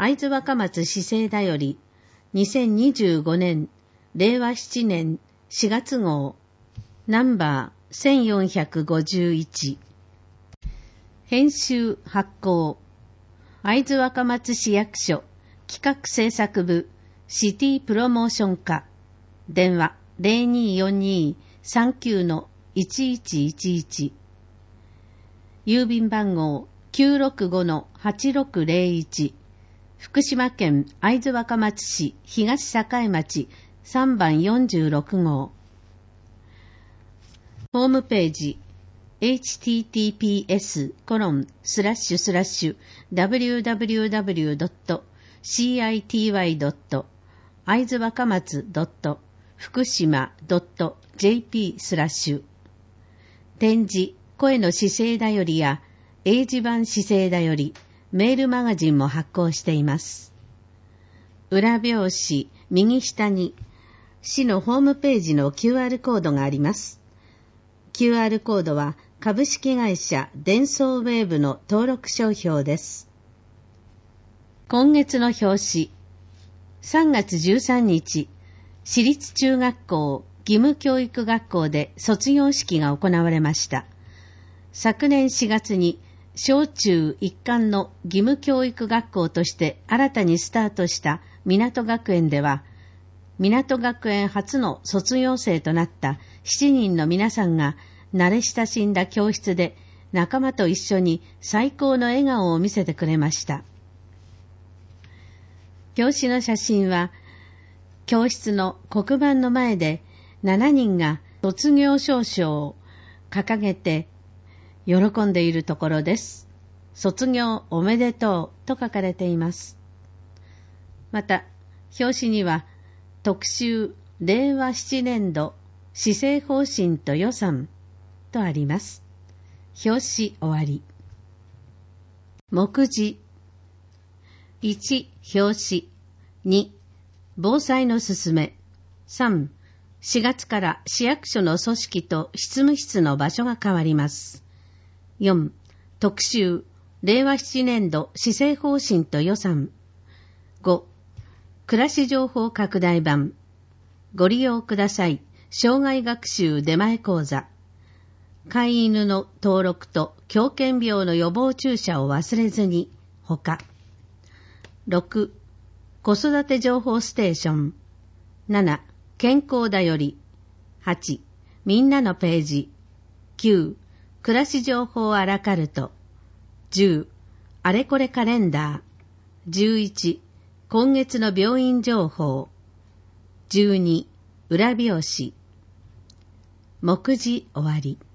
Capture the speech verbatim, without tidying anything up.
会津若松市政だよりにせんにじゅうごねんれいわななねんしがつ号ナンバーせんよんひゃくごじゅういち。編集発行会津若松市役所企画制作部シティプロモーション課電話 ゼロにーよんにーさんきゅうのいちいちいちいち 郵便番号 きゅうろくごのはちろくゼロいち 福島県会津若松市東栄町さんばんよんじゅうろく号。ホームページ エイチティーティーピーエスコロンスラッシュスラッシュダブリューダブリューダブリュードットシーアイティーワイドット会津若松ドット福島ドットジェーピースラッシュ展示声の姿勢だよりや英字版姿勢だよりメールマガジンも発行しています。裏表紙右下に市のホームページの キューアール コードがあります。キューアール コードは株式会社デンソーウェーブの登録商標です。今月の表紙、さんがつじゅうさんにち、市立中学校義務教育学校で卒業式が行われました。昨年しがつに小中一貫の義務教育学校として新たにスタートした港学園では、港学園初の卒業生となったしちにんの皆さんが慣れ親しんだ教室で仲間と一緒に最高の笑顔を見せてくれました。表紙の写真は、教室の黒板の前でしちにんが卒業証書を掲げて喜んでいるところです。卒業おめでとうと書かれています。また、表紙には特集れいわななねんど施政方針と予算とあります。表紙終わり。目次いち、表紙に、防災のすすめさん、しがつから市役所の組織と執務室の場所が変わります。よん、特集れいわななねんど施政方針と予算ご、暮らし情報拡大版ご利用ください障害学習出前講座飼い犬の登録と狂犬病の予防注射を忘れずにほかろく、子育て情報ステーションなな、健康だよりはち、みんなのページきゅう、暮らし情報アラカルトじゅう、あれこれカレンダーじゅういち、今月の病院情報じゅうに、裏表紙目次終わり。